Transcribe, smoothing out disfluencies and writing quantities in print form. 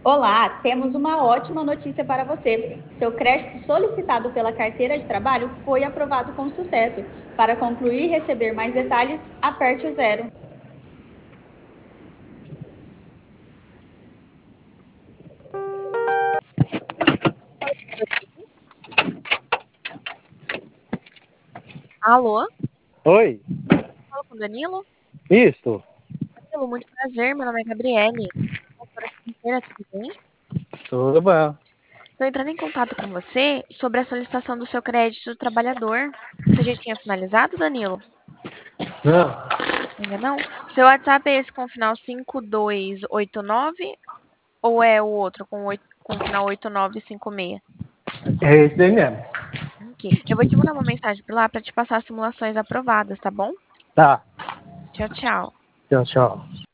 Olá, temos uma ótima notícia para você. Seu crédito solicitado pela carteira de trabalho foi aprovado com sucesso. Para concluir e receber mais detalhes, aperte o zero. Alô? Oi, Fala com o Danilo? isso, Danilo, muito prazer. Meu nome é Gabriele. Consultora financeira, tudo bem? tudo bom. Estou entrando em contato com você sobre a solicitação do seu crédito do trabalhador. Você já tinha finalizado, Danilo? Não, Ainda não? Seu WhatsApp é esse com o final 5289 ou é o outro com o final 8956? é esse daí mesmo. Ok. Eu vou te mandar uma mensagem por lá para te passar as simulações aprovadas, tá bom? Tá, Tchau, tchau. tchau, tchau.